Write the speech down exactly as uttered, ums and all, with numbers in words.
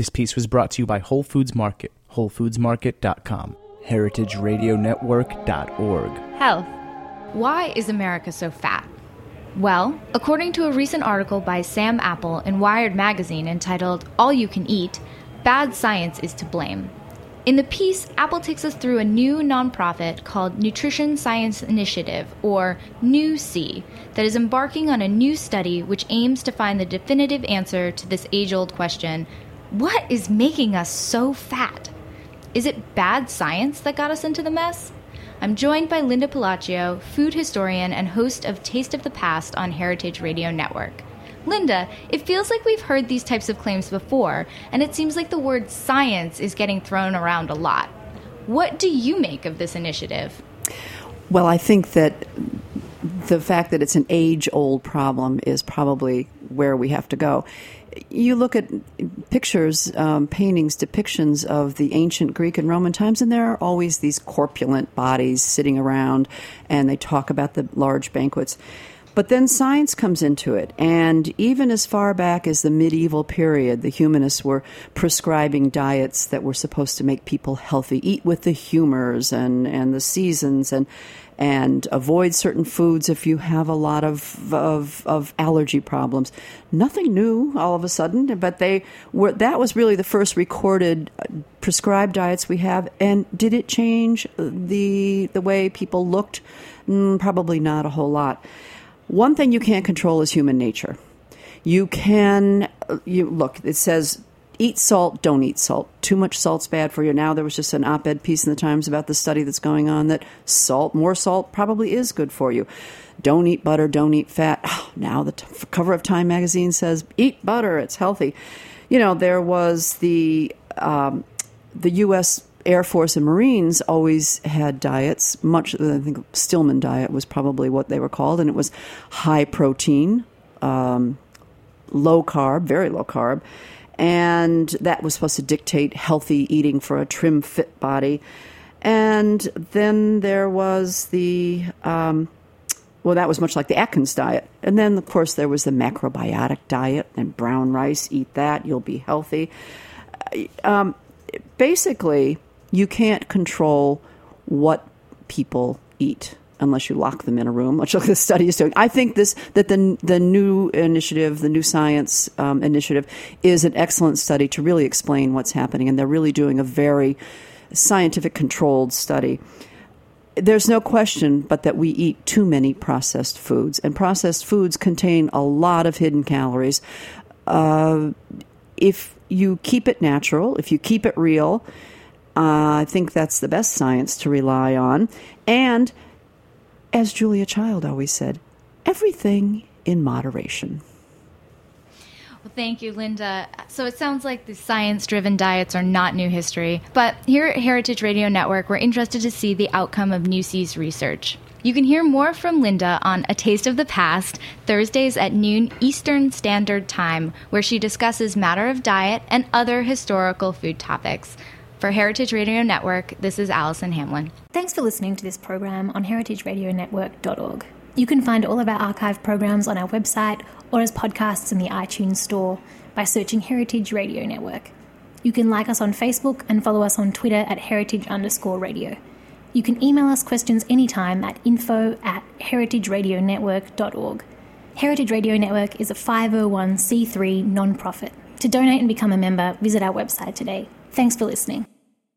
This piece was brought to you by Whole Foods Market, whole foods market dot com, heritage radio network dot org. Health. Why is America so fat? Well, according to a recent article by Sam Apple in Wired magazine entitled All You Can Eat, bad science is to blame. In the piece, Apple takes us through a new nonprofit called Nutrition Science Initiative, or N U C, that is embarking on a new study which aims to find the definitive answer to this age-old question, what is making us so fat? Is it bad science that got us into the mess? I'm joined by Linda Pelaccio, food historian and host of Taste of the Past on Heritage Radio Network. Linda, it feels like we've heard these types of claims before, and it seems like the word science is getting thrown around a lot. What do you make of this initiative? Well, I think that the fact that it's an age-old problem is probably where we have to go. You look at pictures, um, paintings, depictions of the ancient Greek and Roman times, and there are always these corpulent bodies sitting around, and they talk about the large banquets. But then science comes into it, and even as far back as the medieval period, the humanists were prescribing diets that were supposed to make people healthy, eat with the humors and, and the seasons, and and avoid certain foods if you have a lot of, of of allergy problems. Nothing new all of a sudden, but they were that was really the first recorded prescribed diets we have. And did it change the the way people looked? Mm, probably not a whole lot. One thing you can't control is human nature. You can, you look, it says, eat salt, don't eat salt. Too much salt's bad for you. Now there was just an op-ed piece in the Times about the study that's going on that salt, more salt probably is good for you. Don't eat butter, don't eat fat. Oh, now the t- cover of Time magazine says, eat butter, it's healthy. You know, there was the um, the U S Air Force and Marines always had diets, much, I think Stillman diet was probably what they were called, and it was high protein, um, low carb, very low carb, and that was supposed to dictate healthy eating for a trim, fit body. And then there was the, um, well, that was much like the Atkins diet. And then, of course, there was the macrobiotic diet, and brown rice, eat that, you'll be healthy. Um, basically, you can't control what people eat unless you lock them in a room, much like the study is doing. I think this that the the new initiative, the new science um, initiative, is an excellent study to really explain what's happening, and they're really doing a very scientific, controlled study. There's no question but that we eat too many processed foods, and processed foods contain a lot of hidden calories. Uh, if you keep it natural, if you keep it real, Uh, I think that's the best science to rely on. And, as Julia Child always said, everything in moderation. Well, thank you, Linda. So it sounds like the science-driven diets are not new history. But here at Heritage Radio Network, we're interested to see the outcome of N U C's research. You can hear more from Linda on A Taste of the Past, Thursdays at noon Eastern Standard Time, where she discusses matter of diet and other historical food topics. For Heritage Radio Network, this is Allison Hamlin. Thanks for listening to this program on heritage radio network dot org. You can find all of our archive programs on our website or as podcasts in the iTunes Store by searching Heritage Radio Network. You can like us on Facebook and follow us on Twitter at heritage underscore radio. You can email us questions anytime at info at heritage radio network dot org. Heritage Radio Network is a five oh one c three non-profit. To donate and become a member, visit our website today. Thanks for listening.